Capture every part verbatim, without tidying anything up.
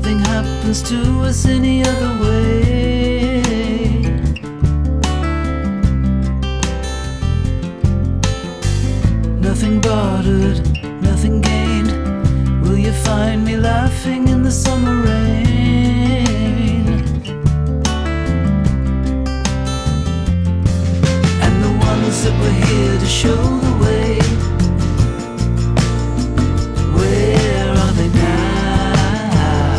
Nothing happens to us any other way. Nothing bartered, nothing gained. Will you find me laughing in the summer rain? And the ones that were here to show the way, where are they now?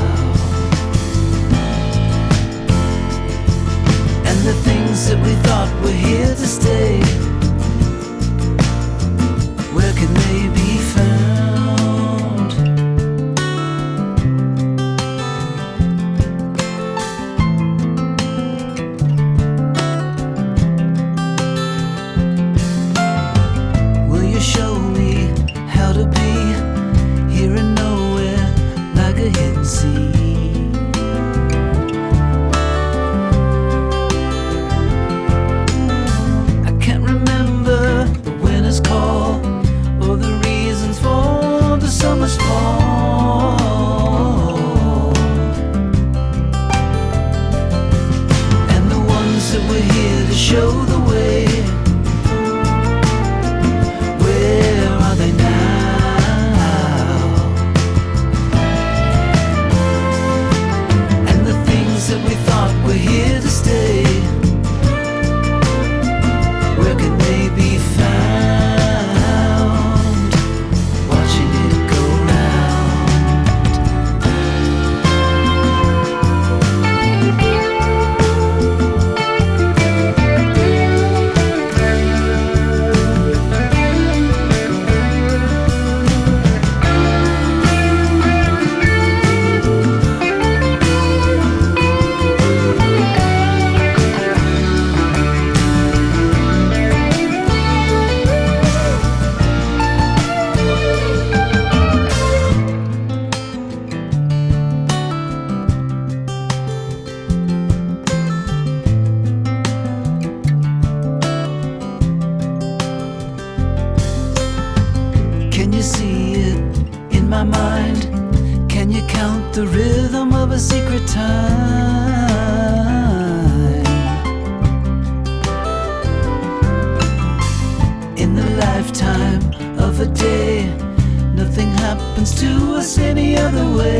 And the things that we thought were here to stay, where can they be found? Will you show me how to be here and nowhere, like a hidden sea? I can't remember the winter's call or the reasons for the summer's fall. And the ones that were here to show the way, where are they now? And the things that we thought were here to stay, where can they be found? Watching it go Can you see it in my mind? Can you count the rhythm of a secret time? In the lifetime of a day, nothing happens to us any other way.